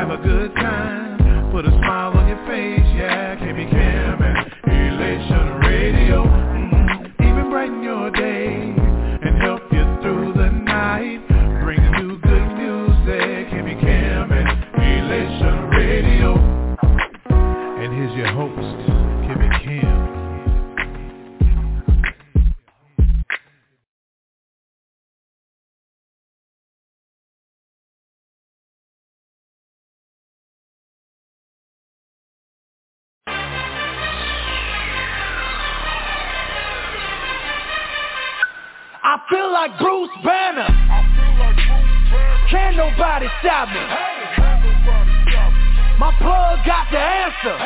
have a good time, put a smile on your face, yeah. KB Cam and Elation Radio, even brighten your day and help you through the night. Bringing you good music, KB Cam and Elation Radio. And here's your host, KB Cam. I feel like Bruce Banner. Can't nobody stop me. My plug got the answer.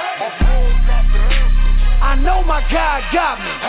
I know my God got me.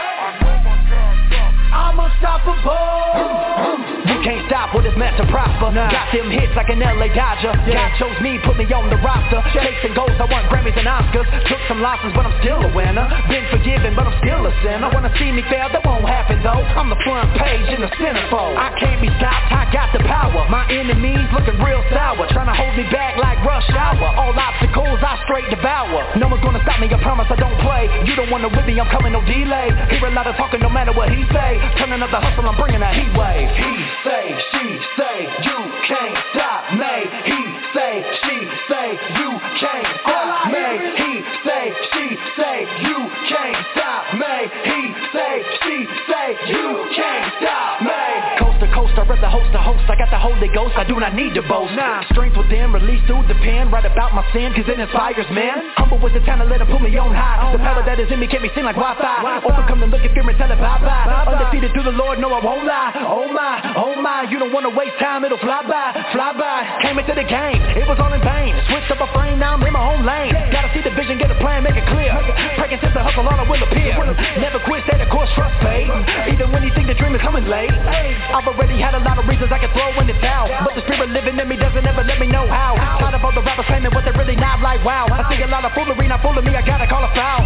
I'm unstoppable. You can't stop what is meant to prosper. Got them hits like an LA Dodger. God chose me, put me on the roster. Chasing goals, I won Grammys and Oscars. Took some losses, but I'm still a winner. Been forgiven, but I'm still a sinner. Wanna see me fail, that won't happen though. I'm the front page in the centerfold. I can't be stopped, I got the power. My enemies looking real sour, trying to hold me back like rush hour. All obstacles I straight devour. No one's gonna stop me, I promise I don't play. You don't wanna with me, I'm coming no delay. Hear a lot of talking no matter what he say. Turning up the hustle, I'm bringing a heat wave. He say, she say, you can't stop me. He say, she say, you can't stop me. He say, she say, you can't stop me. He say, she say, you can't stop me. Coast to coast, I rep the host to host. I got the Holy Ghost, I do not need to boast. Strength within, release through the pen. Write about my sin, cause it inspires men. Humble with the talent, let it put me on high. The power that is in me keep me sing like Wi-Fi. Overcome the look at fear and tell it bye-bye. Undefeated through the Lord, no I won't lie. Oh my, you don't wanna waste time, it'll fly by. Came into the game, it was all in vain. Switched up a frame, now I'm in my own lane. Gotta see the vision, get a plan, make it clear. Breaking since the hustle, all I will appear. Never quit, stay the course, trust paid. Even when you think the dream is coming late. I've already had a lot of reasons I can throw in the towel, but the spirit living in me doesn't ever let me know how. Tired of all the rappers claiming what they're really not like, wow. I see a lot of foolery, not fooling me, I gotta call a foul.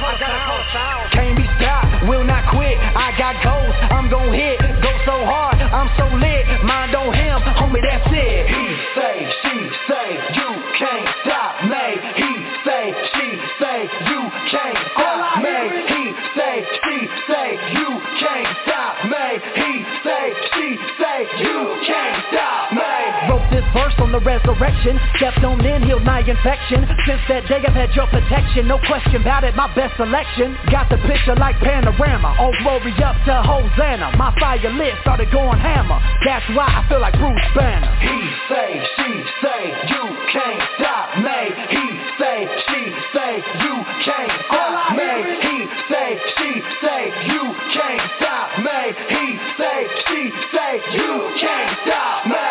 Can't be stopped, will not quit. I got goals, I'm gon' hit. Go so hard, I'm so lit. Mind on him, homie, that's it. He say, she say, you can't stop me. He say, she say, you can't stop me. He say, she say, you can't stop me. He say, she say, you can't stop me. Wrote this verse on the resurrection. Stepped on in, healed my infection. Since that day I've had your protection. No question about it, my best selection. Got the picture like panorama. All glory up to Hosanna. My fire lit, started going hammer. That's why I feel like Bruce Banner. He say, she say, you can't stop me. He say, she say, you can't stop me. He say, she say, you can't stop me. He say, she say, you can't stop me.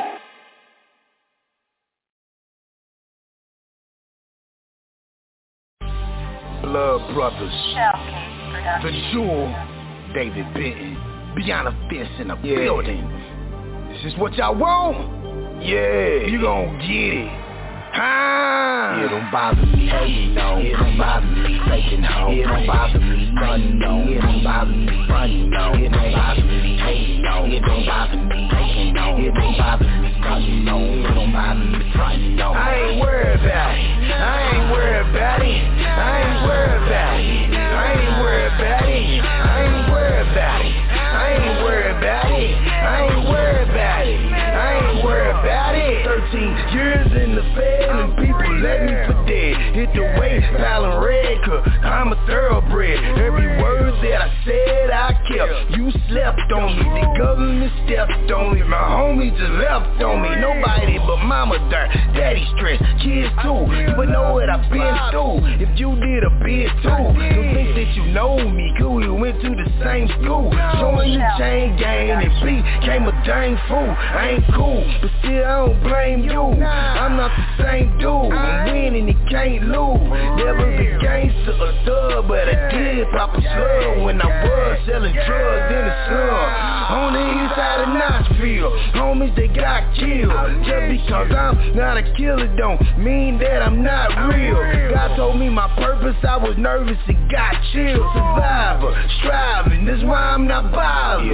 Blood Brothers, The Jewel, David Benton, Beyond a Fence in a building. This is what y'all want? Yeah, you gon' get it. It don't bother me, hey, no. It don't bother me, faking home. It don't bother me, nothing, no. It don't bother me, funny, no. It don't bother me, hey, no. It don't bother me, faking home. It don't bother me, nothing, no. It don't bother me, funny, no. I ain't worried about it. I ain't worried about it. I ain't worried about it. I ain't worried about it. I ain't worried about it. I ain't worried about it. I ain't worried about it. I ain't worried about it. 13 years in the Fed and people let me for dead. Hit the weight, silent red, cause I'm a thoroughbred. Every word that I said I kept. You slept on me, the government stepped on me. My homies just left on me. Nobody but mama dirt, daddy stressed, kids too. But know what I've been through. If you did a bit too, don't think that you know me, cause we went to the same school. Showing you chain gang and B came a dang fool. I ain't cool, but still I don't blame you. I'm not the same dude. I'm winning, you can't lose. Never been gangster or thug, but I did pop a slug when I was selling drugs in the slum. On the east side of Knoxville, homies they got killed. Just because I'm not a killer don't mean that I'm not real. God told me my purpose, I was nervous and got chilled. Survivor, striving, that's why I'm not bothered.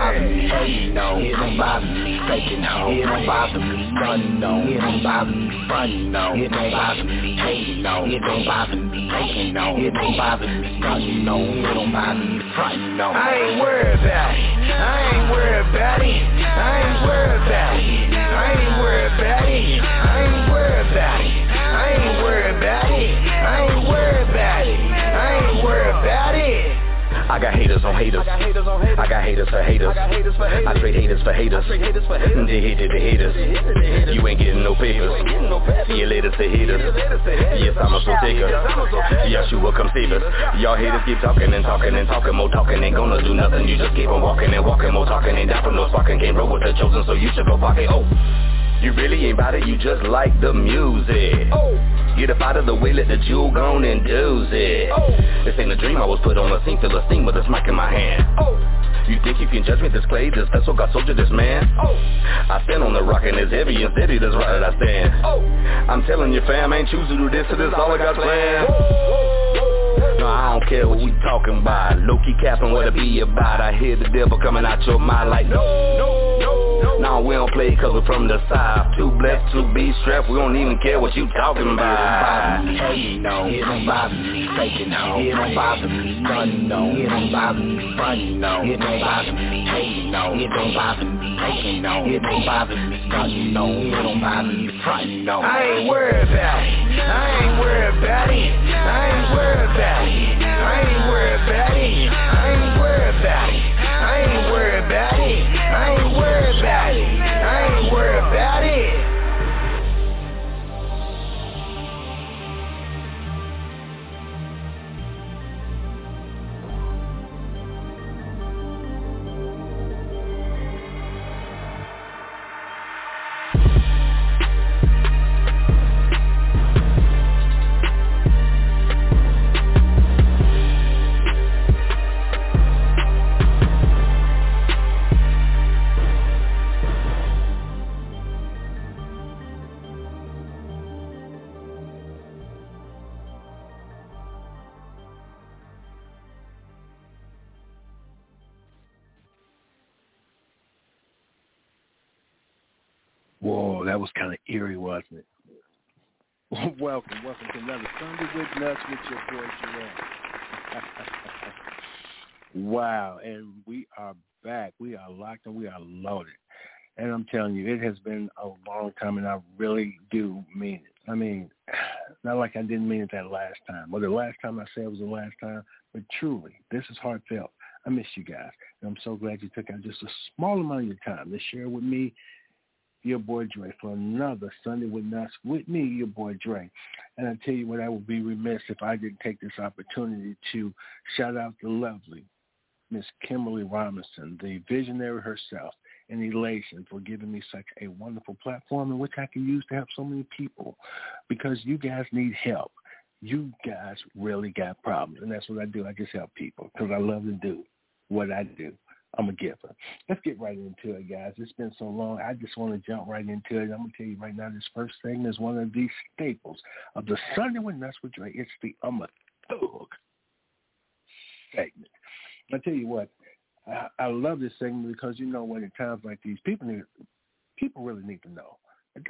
bother me. Hey, no, it don't bother me. Faking hoe, it don't bother me. None, no, it don't bother me. Fun, no, it don't bother me. Hey, no, it don't bother me. Faking, no, it don't bother me. None, no, it don't bother me. Front, no, I ain't worried about it. I ain't worried about it. I ain't worried about it. I ain't worried about it. I ain't worried about it. I ain't worried about it. I ain't worried about it. I ain't worried about it. I got haters on haters. I got haters for haters. I trade haters for haters. They hated the haters. You ain't getting no papers. See you later to haters. Yes, I'm a taker. Yeshua, come save us. Y'all haters keep talking and talking and talking. More talking ain't gonna do nothing. You just keep on walking and walking. More talking ain't down for no sparking. Can't roll with the chosen, so you should go pocket. Oh, you really ain't about it, you just like the music. Get up out of the way, let the jewel go and do it. This ain't a dream, I was put on a scene, feel a steam with a smack in my hand. You think you can judge me, this clay, this vessel, got soldier, this man? I stand on the rock and it's heavy and steady, that's right that I stand. I'm telling you fam, I ain't choosing to do this, so this all I got planned. No, I don't care what you talking about. Low-key capping what it be about. I hear the devil coming out your mind like no, we don't play cause we're from the south. Too blessed to be strapped, we don't even care what you talking about. It don't bother me, no, it don't bother me. Faking hoe, it don't bother me. None, no, it don't bother me. Fun, no, it don't bother me. Hey, no, it don't bother me. Faking, no, it don't bother me. None, no, it don't bother me. Front, no, I ain't worried about it. I ain't worried about it. I ain't worried about it. I ain't worried about it. I ain't worried about it. I ain't worried about it. I ain't worried about it. I ain't worried about it. Whoa, that was kind of eerie, wasn't it? Welcome to another Sunday with Nuts with your boy Jerome. Wow, and we are back. We are locked and we are loaded. And I'm telling you, it has been a long time, and I really do mean it. I mean, not like I didn't mean it that last time. Well, the last time I said it was the last time, but truly, this is heartfelt. I miss you guys, and I'm so glad you took out just a small amount of your time to share with me, your boy Dre, for another Sunday with Nuts with me, your boy Dre. And I tell you what, I would be remiss if I didn't take this opportunity to shout out the lovely Miss Kimberly Robinson, the visionary herself, and Elation for giving me such a wonderful platform in which I can use to help so many people, because you guys need help. You guys really got problems, and that's what I do. I just help people because I love to do what I do. I'm a giver. Let's get right into it, guys. It's been so long. I just want to jump right into it. I'm going to tell you right now, this first segment is one of the staples of the Sunday with Nuts with Dre. It's the I'm a Thug segment. I tell you what, I love this segment because you know what, in times like these, people really need to know.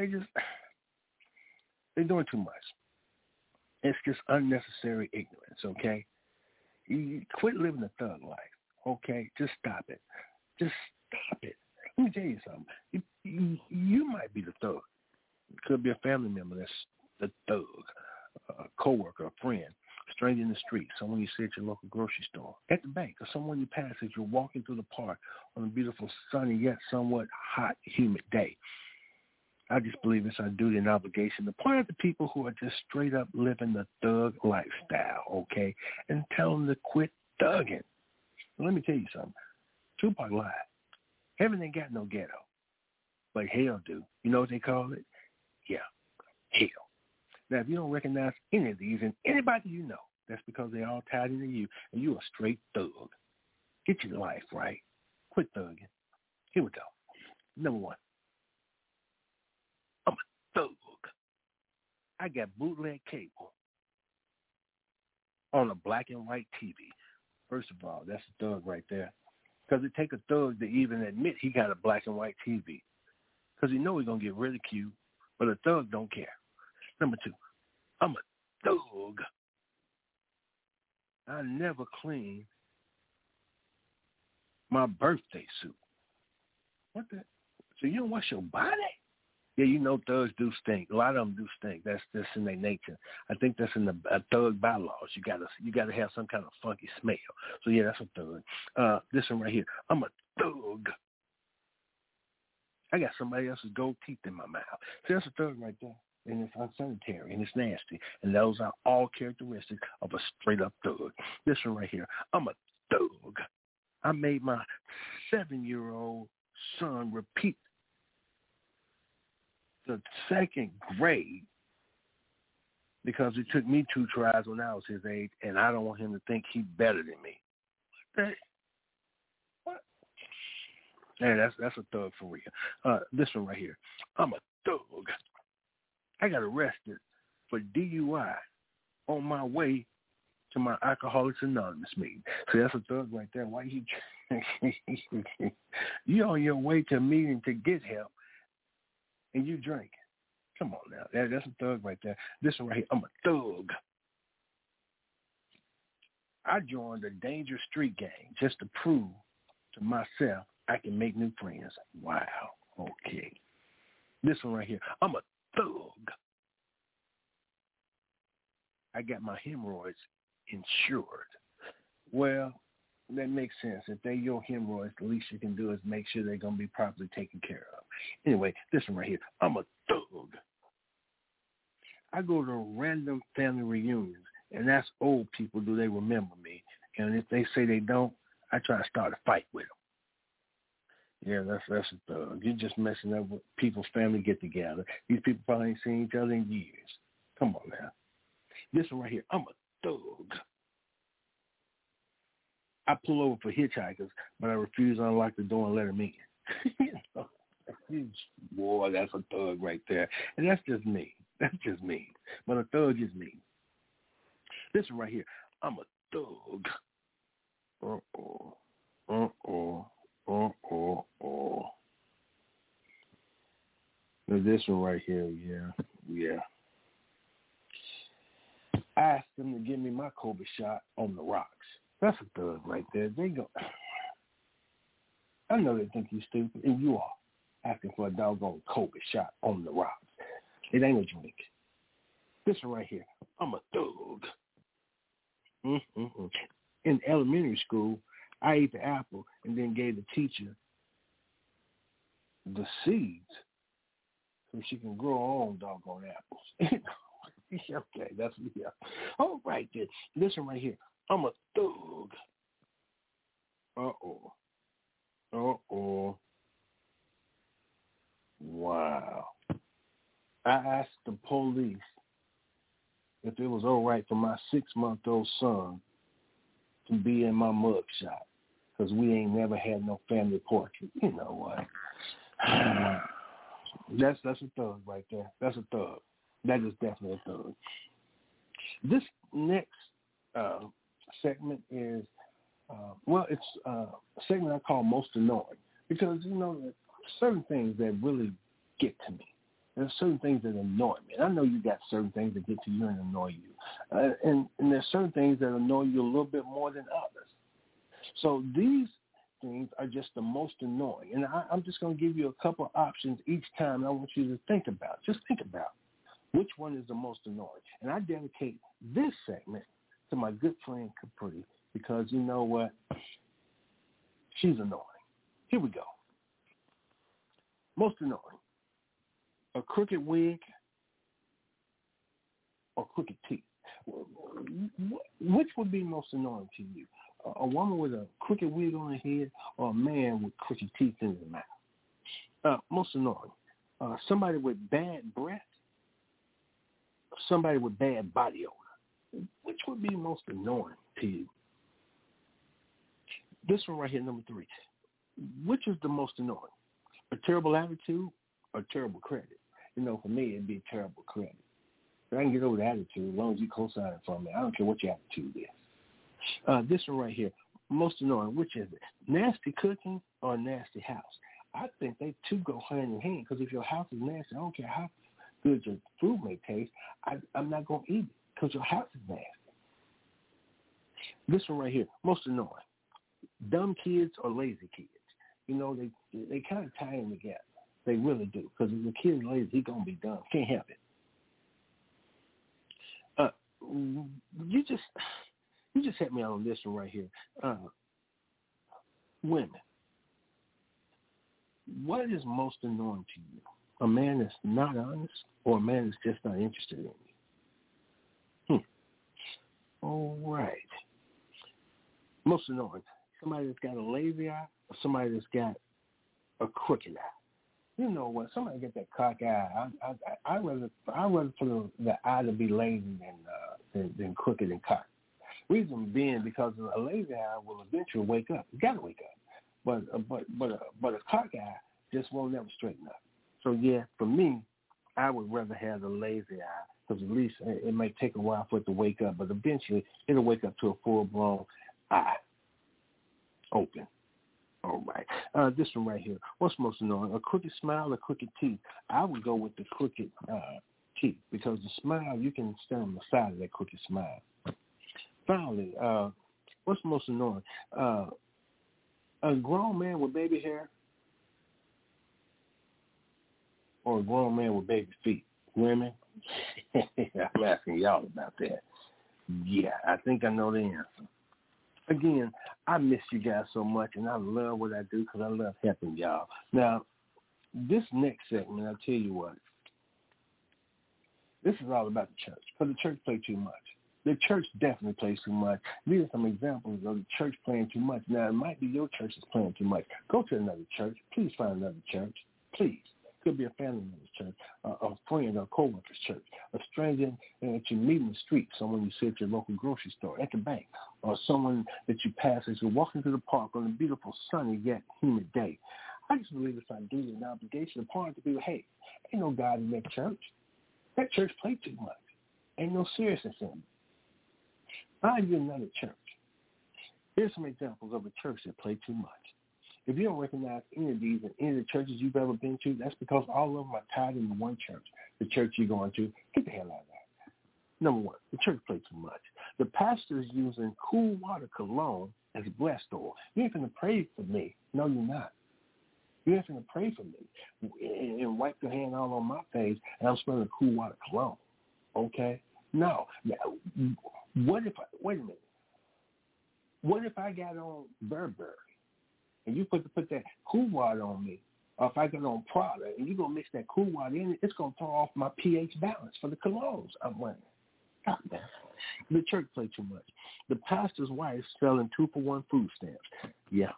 They're doing too much. It's just unnecessary ignorance, okay? You quit living a thug life. Okay, just stop it. Just stop it. Let me tell you something. You might be the thug. It could be a family member that's the thug, a coworker, a friend, a stranger in the street, someone you see at your local grocery store, at the bank, or someone you pass as you're walking through the park on a beautiful, sunny, yet somewhat hot, humid day. I just believe it's our duty and obligation to point out the people who are just straight up living the thug lifestyle, okay, and tell them to quit thugging. Let me tell you something. Tupac lied. Heaven ain't got no ghetto, but hell do. You know what they call it? Yeah, hell. Now, if you don't recognize any of these and anybody you know, that's because they're all tied into you, and you're a straight thug. Get your life right. Quit thugging. Here we go. Number one. I'm a thug. I got bootleg cable on a black and white TV. First of all, that's a thug right there. Because it take a thug to even admit he got a black and white TV. Because he know he's going to get ridiculed, but a thug don't care. Number 2, I'm a thug. I never clean my birthday suit. What the? So you don't wash your body? Yeah, you know thugs do stink. A lot of them do stink. That's in their nature. I think that's in the thug bylaws. You gotta have some kind of funky smell. So yeah, that's a thug. This one right here. I'm a thug. I got somebody else's gold teeth in my mouth. See, that's a thug right there. And it's unsanitary and it's nasty. And those are all characteristics of a straight up thug. This one right here. I'm a thug. I made my 7-year-old son repeat the 2nd grade because it took me 2 tries when I was his age, and I don't want him to think he's better than me. What? Yeah, that's a thug for real. This one right here. I'm a thug. I got arrested for DUI on my way to my Alcoholics Anonymous meeting. So that's a thug right there. Why you on your way to a meeting to get help, and you drink? Come on now. That's a thug right there. This one right here, I'm a thug. I joined a dangerous street gang just to prove to myself I can make new friends. Wow. Okay. This one right here, I'm a thug. I got my hemorrhoids insured. Well, that makes sense. If they're your hemorrhoids, the least you can do is make sure they're going to be properly taken care of. Anyway, this one right here, I'm a thug. I go to random family reunions, and that's old people. Do they remember me? And if they say they don't, I try to start a fight with them. Yeah, that's a thug. You're just messing up with people's family get together. These people probably ain't seen each other in years. Come on now. This one right here, I'm a thug. I pull over for hitchhikers, but I refuse to unlock the door and let them in. Boy, that's a thug right there. And that's just me. That's just me. But a thug is me. This one right here, I'm a thug. Now this one right here, yeah. I asked them to give me my COVID shot on the rocks. That's a thug right there. They go. I know they think you're stupid, and you are, asking for a doggone COVID shot on the rocks. It ain't a drink. This one right here, I'm a thug. In elementary school, I ate the apple and then gave the teacher the seeds so she can grow her own doggone apples. Okay, that's yeah. All right, then. This one right here, I'm a thug. Wow. I asked the police if it was all right for my 6-month-old son to be in my mugshot because we ain't never had no family portrait. You know what? That's a thug right there. That's a thug. That is definitely a thug. This next segment is, it's a segment I call Most Annoying because, certain things that really get to me. There's certain things that annoy me. And I know you got certain things that get to you and annoy you. And there's certain things that annoy you a little bit more than others. So these things are just the most annoying. And I'm just going to give you a couple options each time. I want you to think about. Just think about which one is the most annoying. And I dedicate this segment to my good friend Capri because you know what? She's annoying. Here we go. Most annoying. A crooked wig or crooked teeth? Which would be most annoying to you? A woman with a crooked wig on her head or a man with crooked teeth in his mouth? Most annoying. Somebody with bad breath or somebody with bad body odor? Which would be most annoying to you? This one right here, number 3. Which is the most annoying? A terrible attitude or terrible credit? For me, it'd be terrible credit. But I can get over the attitude as long as you co-sign it for me. I don't care what your attitude is. This one right here, Most annoying, which is it? Nasty cooking or a nasty house? I think they two go hand in hand, because if your house is nasty, I don't care how good your food may taste, I'm not going to eat it because your house is nasty. This one right here, most annoying. Dumb kids or lazy kids. You know, they kind of tie in together. They really do, because if the kid is lazy, he's going to be dumb. Can't help it. You just hit me on this one right here. Women. What is most annoying to you? A man that's not honest or a man that's just not interested in you? All right. Most annoying. Somebody that's got a lazy eye or somebody that's got a crooked eye. You know what? Somebody get that cock eye. I'd rather for the eye to be lazy than crooked and cocked. Reason being because a lazy eye will eventually wake up. You got to wake up. But a cock eye just won't never straighten up. So yeah, for me, I would rather have the lazy eye, because at least it may take a while for it to wake up, but eventually it'll wake up to a full-blown eye open. All right. This one right here. What's most annoying? A crooked smile or crooked teeth? I would go with the crooked teeth, because the smile, you can stand on the side of that crooked smile. Finally, what's most annoying? A grown man with baby hair or a grown man with baby feet? Women? I'm asking y'all about that. Yeah, I think I know the answer. Again, I miss you guys so much, and I love what I do because I love helping y'all. Now, this next segment, I'll tell you what, this is all about the church, because the church plays too much. The church definitely plays too much. These are some examples of the church playing too much. Now, it might be your church that's playing too much. Go to another church. Please find another church. Please. Could be a family member's church, a friend or a co-worker's church, a stranger that you meet in the street, someone you see at your local grocery store, at the bank, or someone that you pass as you're walking through the park on a beautiful, sunny yet humid day. I just believe it's our duty and obligation upon to be, hey, ain't no God in that church. That church play too much. Ain't no seriousness in it. Find you another church. Here's some examples of a church that play too much. If you don't recognize any of these in any of the churches you've ever been to, that's because all of them are tied into one church. The church you're going to, get the hell out of that. Number one, the church plays too much. The pastor's using cool water cologne as blessed oil. You ain't going to pray for me. No, you're not. You ain't going to pray for me and wipe your hand all on my face, and I'm smelling cool water cologne. Okay? No. Wait a minute. What if I got on Burberry and you put that cool water on me, or if I got on Prada and you're going to mix that cool water in, it's going to throw off my pH balance for the colognes I'm wearing. God damn. The church play too much. The pastor's wife selling 2-for-1 food stamps. Yeah.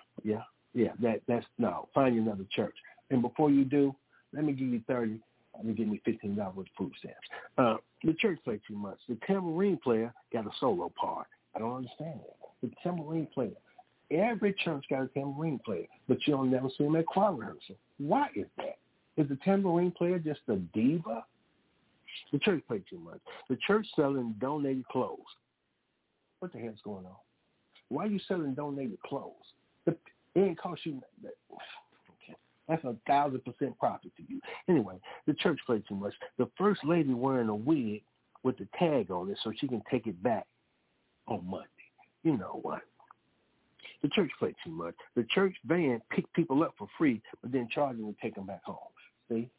That's no. Find you another church. And before you do, let me give you 30. Let me give me $15 worth of food stamps. The church play too much. The tambourine player got a solo part. I don't understand that. The tambourine player. Every church got a tambourine player, but you don't never see him at choir rehearsal. Why is that? Is the tambourine player just a diva? The church play too much. The church selling donated clothes. What the hell's going on? Why are you selling donated clothes? It ain't cost you that. Okay. That's 1,000% profit to you. Anyway, the church play too much. The first lady wearing a wig with the tag on it so she can take it back on Monday. You know what? The church play too much. The church van pick people up for free, but then charge them to take them back home. See?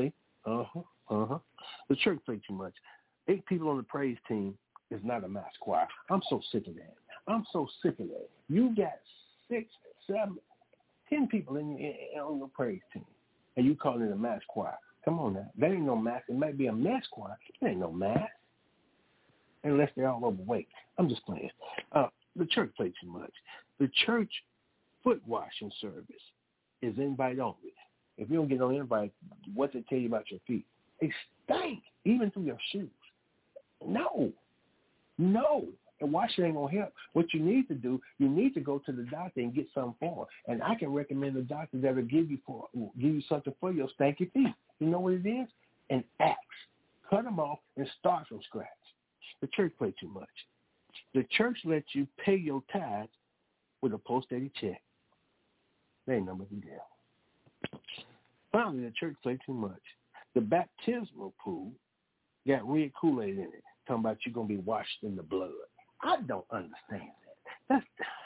The church play too much. 8 people on the praise team is not a mass choir. I'm so sick of that. You got 6, 7, 10 people on your praise team, and you call it a mass choir. Come on now. That ain't no mass. It might be a mass choir. It ain't no mass. Unless they're all overweight. I'm just playing. The church play too much. The church foot washing service is invite only. If you don't get no invite, what they tell you about your feet? They stink, even through your shoes. No. And washing ain't going to help. What you need to do, you need to go to the doctor and get something for it. And I can recommend a doctor that will give you something for your stanky feet. You know what it is? An axe. Cut them off and start from scratch. The church play too much. The church lets you pay your tithes with a post-dated check. They ain't nothing but the devil. Finally, the church played too much. The baptismal pool got red Kool-Aid in it, talking about you're going to be washed in the blood. I don't understand that.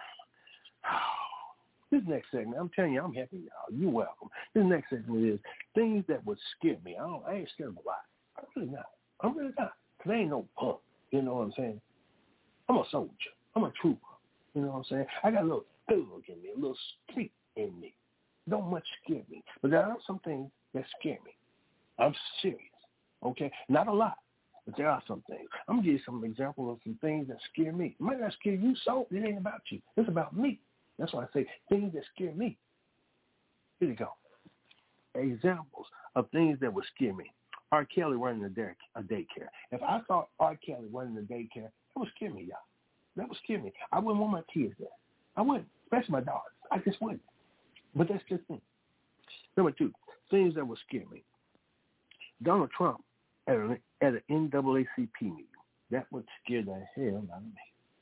This next segment, I'm telling you, I'm happy, y'all. You're welcome. This next segment is things that would scare me. I ain't scared of a lot. I'm really not. Because I ain't no punk. You know what I'm saying? I'm a soldier. I'm a trooper. You know what I'm saying? I got a little thug in me, a little street in me. Don't much scare me. But there are some things that scare me. I'm serious. Okay? Not a lot. But there are some things. I'm going to give you some examples of some things that scare me. It might not scare you, so it ain't about you. It's about me. That's why I say things that scare me. Here you go. Examples of things that would scare me. R. Kelly running a daycare. If I thought R. Kelly running a daycare, that would scare me, y'all. That would scare me. I wouldn't want my kids there. I wouldn't, especially my daughters. I just wouldn't. But that's just me. Number 2, things that would scare me. Donald Trump at an NAACP meeting. That would scare the hell out of me.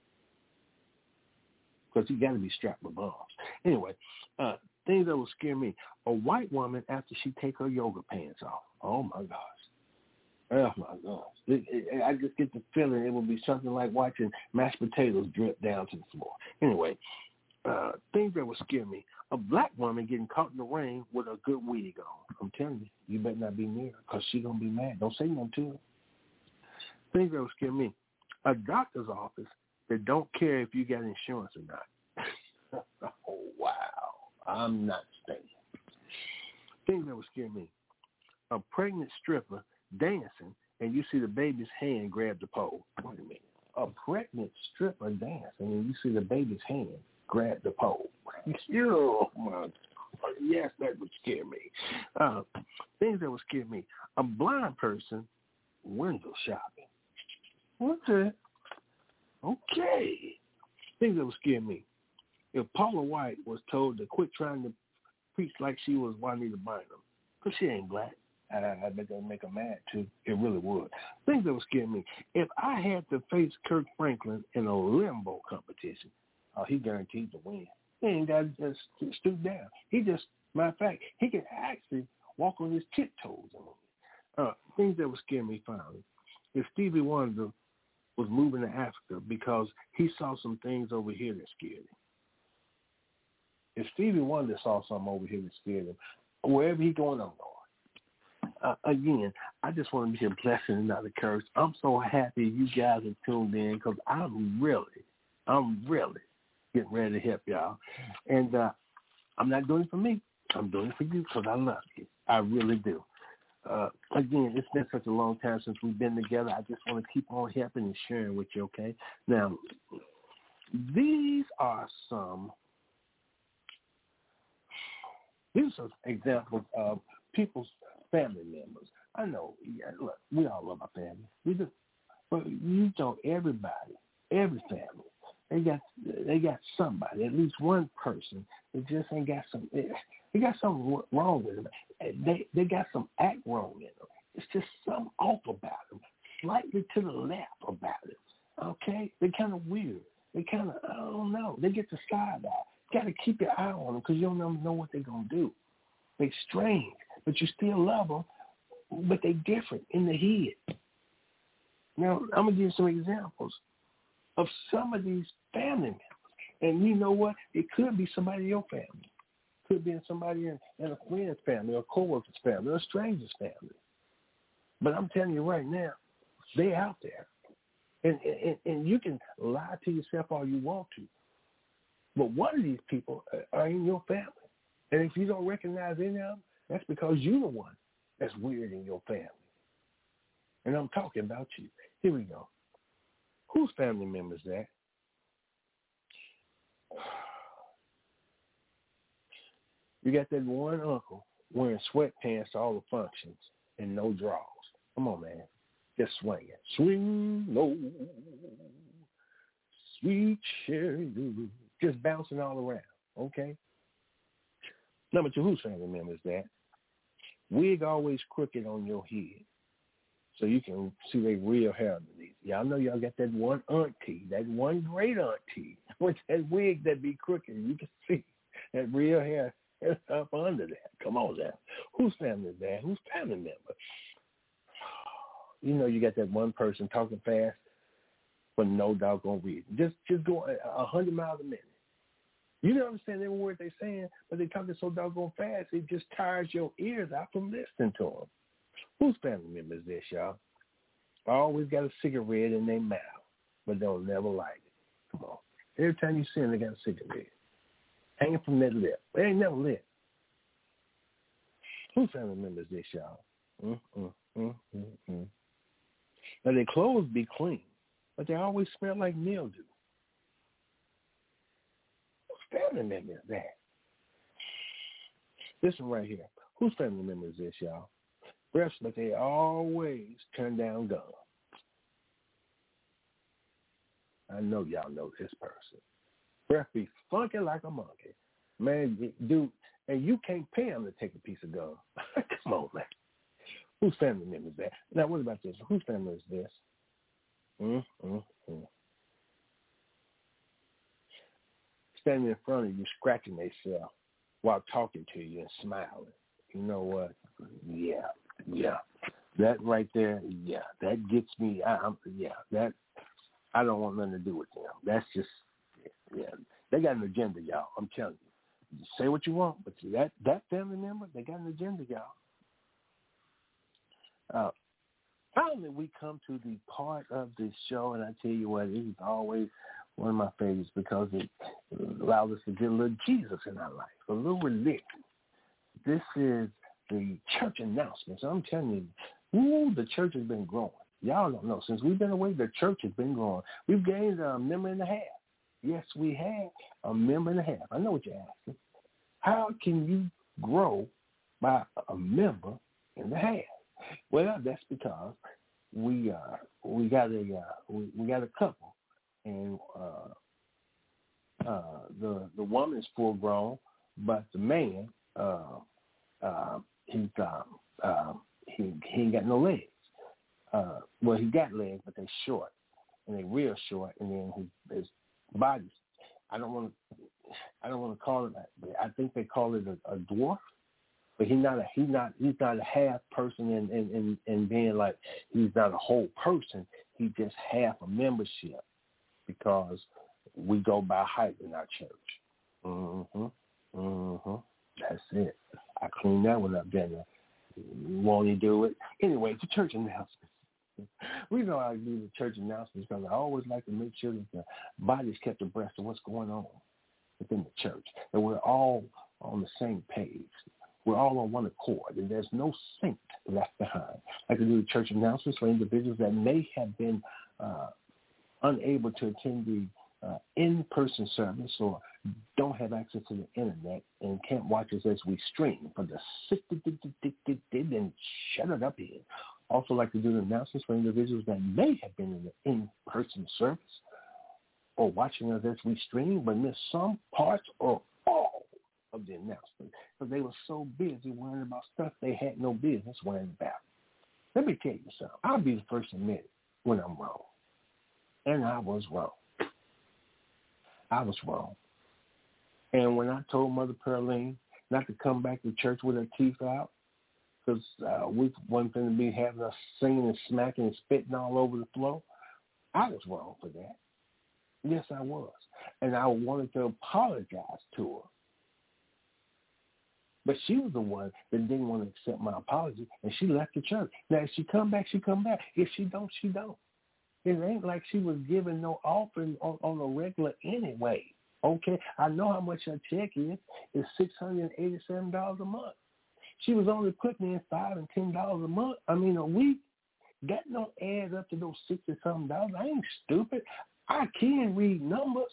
Because he got to be strapped with bombs. Anyway, things that will scare me. A white woman after she take her yoga pants off. Oh, my gosh. Oh, my gosh. I just get the feeling it will be something like watching mashed potatoes drip down to the floor. Anyway, things that will scare me. A black woman getting caught in the rain with a good wig on. I'm telling you, you better not be near her because she's going to be mad. Don't say nothing to her. Things that will scare me. A doctor's office that don't care if you got insurance or not. Oh, wow. I'm not staying. Things that would scare me. A pregnant stripper dancing and you see the baby's hand grab the pole. Wait a minute. A pregnant stripper dancing and you see the baby's hand grab the pole. Oh, my God. Yes, that would scare me. Things that would scare me. A blind person window shopping. What's that? Okay. Things that would scare me. If Paula White was told to quit trying to preach like she was Juanita Bynum, because she ain't black, I bet that would make her mad too. It really would. Things that would scare me. If I had to face Kirk Franklin in a limbo competition, he guaranteed to win. He ain't got to just stoop down. He just, matter of fact, he can actually walk on his tiptoes. Things that would scare me finally. If Stevie Wonder was moving to Africa because he saw some things over here that scared him. If Stevie Wonder saw something over here that scared him, wherever he's going, I'm going. Again, I just want to be a blessing and not a curse. I'm so happy you guys are tuned in because I'm really getting ready to help y'all. And I'm not doing it for me. I'm doing it for you because I love you. I really do. Again, it's been such a long time since we've been together. I just want to keep on helping and sharing with you, okay? Now, these are some examples of people's family members. I know, look, we all love our family. We do. But you know, every family, they got somebody, at least one person that just ain't got some. They got something wrong with them. They got some act wrong in them. It's just something off about them, slightly to the left about it. Okay, they're kind of weird. They kind of, I don't know. They get the side eye. You got to keep your eye on them because you don't never know what they're gonna do. They're strange, but you still love them. But they're different in the head. Now, I'm going to give you some examples of some of these family members. And you know what? It could be somebody in your family. It could be somebody in a friend's family or a co-worker's family or a stranger's family. But I'm telling you right now, they're out there. And you can lie to yourself all you want to. But one of these people are in your family. And if you don't recognize any of them, that's because you're the one that's weird in your family. And I'm talking about you. Here we go. Whose family member is that? You got that one uncle wearing sweatpants to all the functions and no drawers. Come on, man. Just swing it. Swing low, sweet cherry. Just bouncing all around, okay? Number 2, whose family member is that? Wig always crooked on your head so you can see their real hair underneath. Y'all know y'all got that one auntie, that one great auntie with that wig that be crooked. You can see that real hair is up under that. Come on now. Whose family is that? Whose family member? You know, you got that one person talking fast for no doggone reason. Just go 100 miles a minute. You don't understand every word they're saying, but they're talking so doggone fast, it just tires your ears out from listening to them. Whose family member is this, y'all? Always got a cigarette in their mouth, but they'll never light it. Come on. Every time you see them, they got a cigarette hanging from their lip. They ain't never lit. Whose family member is this, y'all? Now, their clothes be clean, but they always smell like mildew. Whose family member is that? Listen right here. Whose family member is this, y'all? Breasts, but they always turn down guns. I know y'all know this person. Breath be funky like a monkey. Man, dude, and you can't pay him to take a piece of gum. Come on, man. Whose family member is that? Now, what about this? Whose family is this? Standing in front of you, scratching themselves while talking to you and smiling. You know what? Yeah. That right there, that gets me. I don't want nothing to do with them. That's just, they got an agenda, y'all. I'm telling you. You say what you want, but that family member, they got an agenda, y'all. Finally, we come to the part of the show, and I tell you what, it is always one of my favorites because it allows us to get a little Jesus in our life, a little religion. This is the church announcements. I'm telling you, the church has been growing. Y'all don't know. Since we've been away, the church has been growing. We've gained a member and a half. Yes, we have a member and a half. I know what you're asking. How can you grow by a member and a half? Well, that's because we got a couple, and the woman is full grown, but the man he ain't got no legs. Well, he got legs, but they're short, and they're real short, and then his body's. I don't want to call it that. I think they call it a dwarf. But he's not a half person and being like he's not a whole person. He's just half a membership because we go by height in our church. That's it. I cleaned that one up, didn't I? Won't he do it? Anyway, the church announcements. We know I do the church announcements because I always like to make sure that the body's kept abreast of what's going on within the church, that we're all on the same page. We're all on one accord, and there's no saint left behind. I can do the church announcements for individuals that may have been unable to attend the in-person service or don't have access to the internet and can't watch us as we stream for the sick and shut it up here. Also like to do the announcements for individuals that may have been in the in-person service or watching us as we stream but missed some parts or all of the announcement because they were so busy worrying about stuff they had no business worrying about. Let me tell you something. I'll be the first to admit it when I'm wrong. And I was wrong. And when I told Mother Pearline not to come back to church with her teeth out because we wasn't going to be having us singing and smacking and spitting all over the floor, I was wrong for that. Yes, I was. And I wanted to apologize to her. But she was the one that didn't want to accept my apology, and she left the church. Now, if she come back, she come back. If she don't, she don't. It ain't like she was giving no offering on a regular anyway. Okay? I know how much her check is. It's $687 a month. She was only putting in $5 and $10 a month. A week. That don't add up to those $60-something. I ain't stupid. I can read numbers.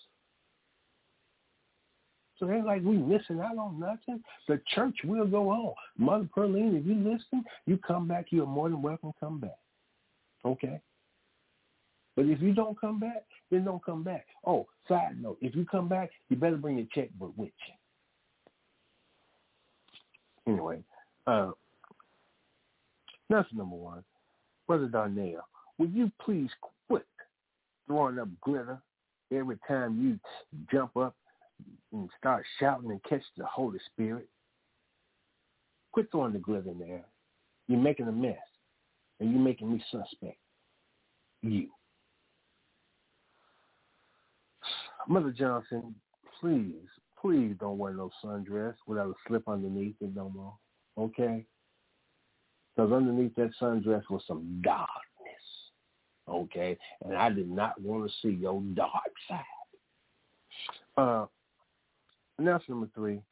So it ain't like we missing out on nothing. The church will go on. Mother Pearline, if you listen, you come back, you're more than welcome to come back. Okay? But if you don't come back, then don't come back. Oh, side note, if you come back, you better bring your checkbook with you. Anyway, that's number one. Brother Darnell, would you please quit throwing up glitter every time you jump up and start shouting and catch the Holy Spirit. Quit throwing the glitter in there. You're making a mess, and you're making me suspect. You. Mother Johnson, please don't wear no sundress without a slip underneath it no more, okay? Because underneath that sundress was some darkness, okay? And I did not want to see your dark side. Announcement number 3,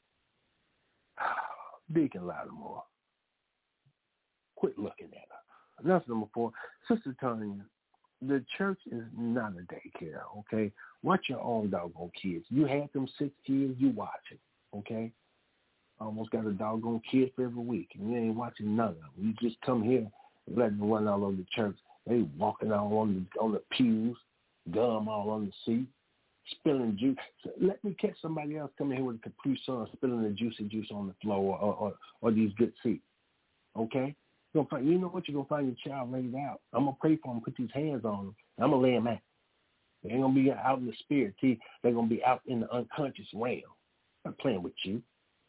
Deacon Lattimore. Quit looking at her. Announcement number 4, Sister Tanya, the church is not a daycare, okay? Watch your own doggone kids. You had them 6 kids, you watch it, okay? I almost got a doggone kid for every week, and you ain't watching none of them. You just come here and let them run all over the church. They walking all on the pews, gum all on the seat, spilling juice. So let me catch somebody else coming here with a Capri Sun spilling the juicy juice on the floor or these good seats, okay? You know what? You're going to find your child laid out. I'm going to pray for them, put these hands on them, and I'm going to lay them out. They ain't going to be out in the spirit. See, they're going to be out in the unconscious realm. I'm not playing with you.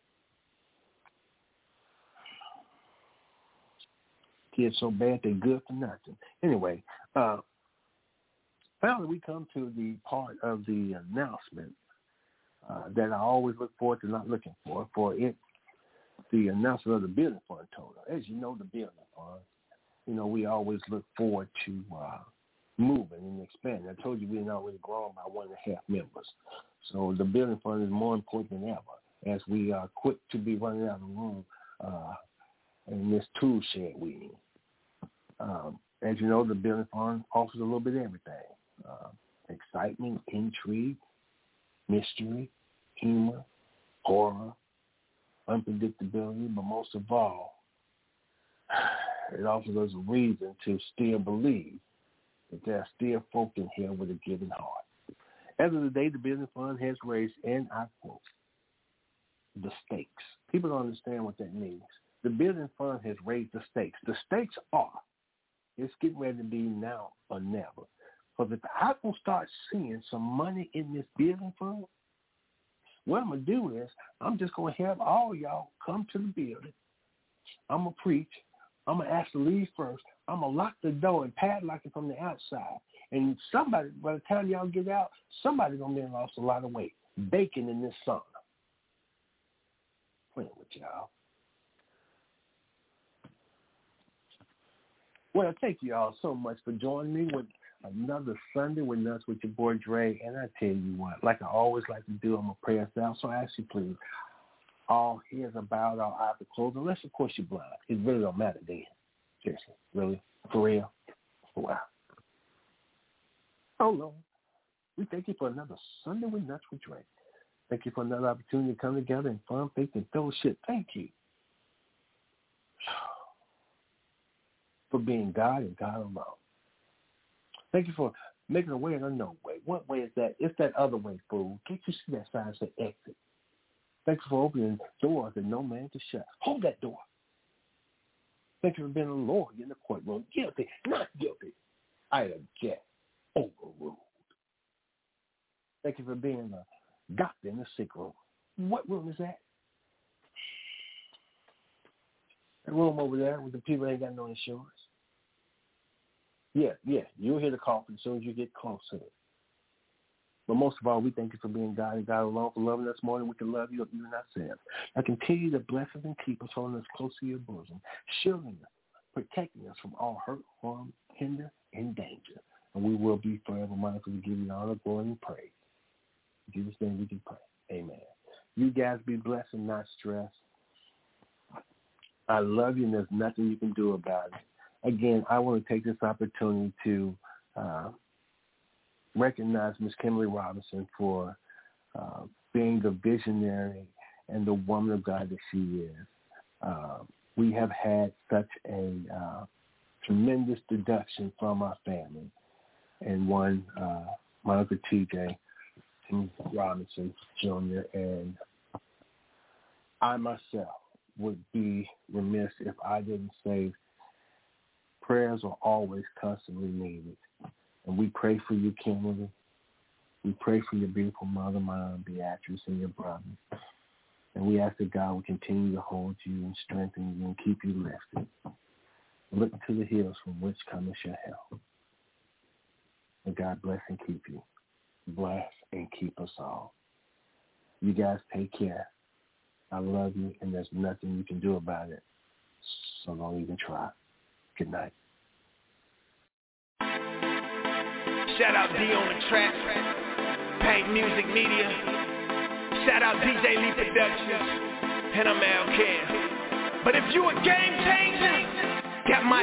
Kids so bad they're good for nothing. Anyway, finally we come to the part of the announcement that I always look forward to not looking for it. The announcement of the building fund total. As you know, the building fund, we always look forward to moving and expanding. I told you we had already grown by 1.5 members. So the building fund is more important than ever as we are quick to be running out of room in this tool shed we need. As you know, the building fund offers a little bit of everything. Excitement, intrigue, mystery, humor, horror, unpredictability, but most of all, it offers us a reason to still believe that there are still folk in here with a giving heart. As of the day, the business fund has raised, and I quote, the stakes. People don't understand what that means. The business fund has raised the stakes. The stakes are, it's getting ready to be now or never. Because if I can start seeing some money in this building fund, what I'm going to do is I'm just going to have all y'all come to the building. I'm going to preach. I'm going to ask to leave first. I'm going to lock the door and padlock it from the outside. And somebody, by the time y'all get out, somebody's going to be lost a lot of weight, baking in this sauna. Playing with y'all. Well, thank you all so much for joining me with another Sunday with Nuts with your boy Dre. And I tell you what, like I always like to do, I'm going to pray us out. So I ask you, please, all heads are bowed, all eyes are closed, unless, of course, you're blind. It really don't matter then. Seriously. Really? For real? Wow. Oh, Lord. We thank you for another Sunday with Nuts with Dre. Thank you for another opportunity to come together in fun, faith, and fellowship. Thank you for being God and God alone. Thank you for making a way and a no way. What way is that? It's that other way, fool. Can't you see that sign say exit? Thank you for opening doors that no man can shut. Hold that door. Thank you for being a lawyer in the courtroom. Guilty, not guilty. I object. Overruled. Thank you for being a doctor in the sick room. What room is that? That room over there with the people that ain't got no insurance. Yeah, you'll hear the coffin as soon as you get close to it. But most of all, we thank you for being God and God alone, for loving us more than we can love you even ourselves. Now continue to bless us and keep us, holding us close to your bosom, shielding us, protecting us from all hurt, harm, hinder, and danger. And we will be forever mindful to give you honor, glory, and praise. In Jesus' name we can pray. Amen. You guys be blessed and not stressed. I love you, and there's nothing you can do about it. Again, I want to take this opportunity to recognize Miss Kimberly Robinson for being the visionary and the woman of God that she is. We have had such a tremendous deduction from our family, and one, my Uncle TJ Robinson Jr., and I myself would be remiss if I didn't say prayers are always constantly needed. And we pray for you, Kimberly. We pray for your beautiful mother, Mom, Beatrice, and your brother. And we ask that God will continue to hold you and strengthen you and keep you lifted. Look to the hills from which cometh your help. And God bless and keep you. Bless and keep us all. You guys take care. I love you, and there's nothing you can do about it. So don't even try. Good night. Shout out D on the track. Paint Music Media. Shout out DJ Lee Productions. And I'm Al Cam. But if you a game changer, got my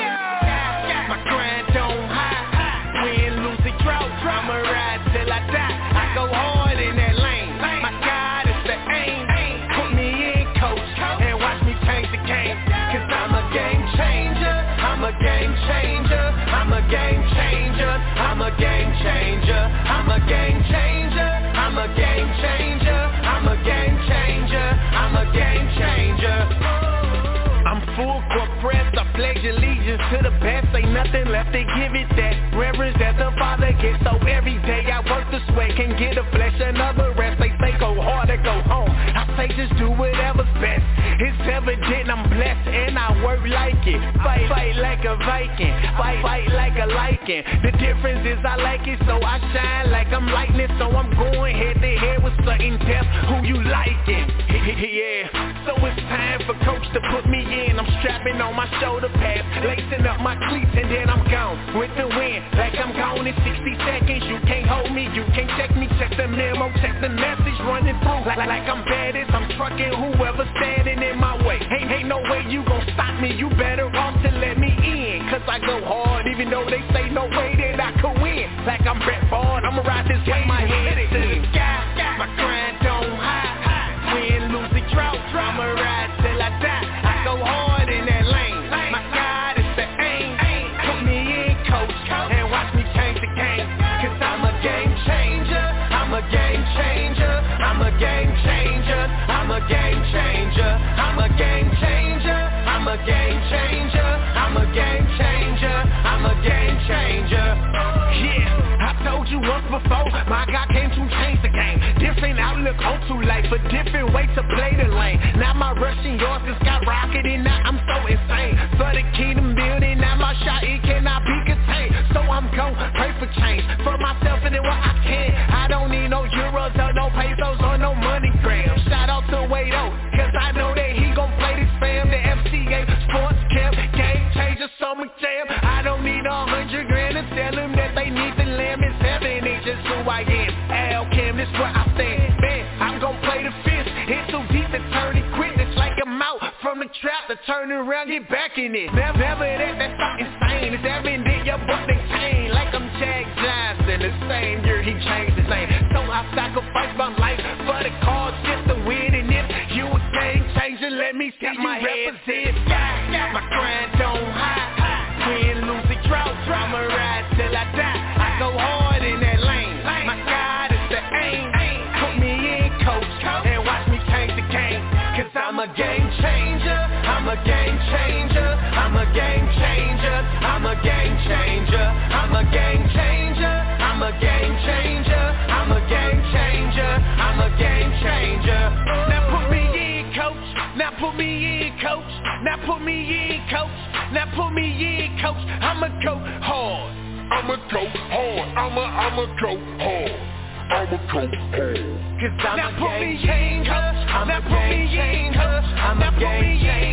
head. My grind don't hide. Win, lose, and drought. I'ma ride till I die. I go hard in that lane. My God is the aim. Put me in, coach, and watch me change the game. Cause I'm a game changer. I'm a game changer. I'm a game changer. I'm a game changer. I'm a game changer. I'm a game changer. I'm a game changer. I'm a game changer. I'm full court press. I pledge allegiance to the best. Ain't nothing left to give it that reverence that the Father gets. So every day I work the sweat, can get a flesh another rest. They say go hard or go home. I say just do whatever's best. It's evident I'm blessed and I work like it. Fight like a Viking. Fight like a lichen. The difference is I like it, so I shine like I'm lightning. So I'm going head to head with certain depth. Who you liking? Yeah. So it's time for coach to put me in. I'm strapping on my shoulder pads, lacing up my cleats, and then I'm gone with the wind. Like I'm gone in 60 seconds. You can't hold me, you can't check me. Check the memo, check the message running through. Like I'm bad as I'm trucking whoever standing in my way. Ain't no way you gon' stop me. You better off to let me in. Cause I go hard, even though they say no way that I could win. Like I'm Brett Favre, I'ma ride this way. My head to the sky, my grind don't hide. Win, lose, and drought, I'ma ride till I die. I go hard in that lane. My God is the aim. Put me in, coach, and watch me change the game. Cause I'm a game changer. I'm a game changer. I'm a game changer. I'm a game changer. I'm a game changer. I'm a game changer. I'm a game changer. I'm a game changer. Yeah, I told you once before, my God came to change the game. Different outlook on to life, a different way to play the lane. Now my rushing yards just got rocketing, now I'm so insane. For the kingdom building, now my shot, it cannot be contained. So I'm gon' pray for change, for myself and then what I can. I don't need no euros or no pesos or no money grams. Shout out to Wado, cause I know that he gon' play this fam. The FCA Sports Camp, Game Changer Summer Jam. I don't need 100 grand to tell them that they need the lamb. It's heaven, it's just who I am. Al Cam, this where I stand. Man, I'm gon' play the fist. It's so deep to turn it quick. It's like I'm out from the trap to turn around, get back in it. Never that's not insane. It's evident your book they chain. Like I'm Jack Johnson, the same year he changed his name. So I sacrifice my life for the cause just to win. And if you a game changer, let me see you represent. My grind don't hide. Win, lose, and drought, I'ma ride till I die. I go hard in that lane. My God is the aim. Put me in, coach, and watch me change the game. Cause I'm a game changer. I'm a game changer. I'm a game changer. I'm a game changer. I'm a game changer. I'm a game changer. I'm a game changer. I'm a game changer. Now put me in, coach. Now put me in, coach. Now put me in, coach. Now put me in, coach. I'ma go hard. I'ma go hard. I'ma go hard. I'ma go hard. Cause I'm a game changer. I'm a game changer. I'm a game changer.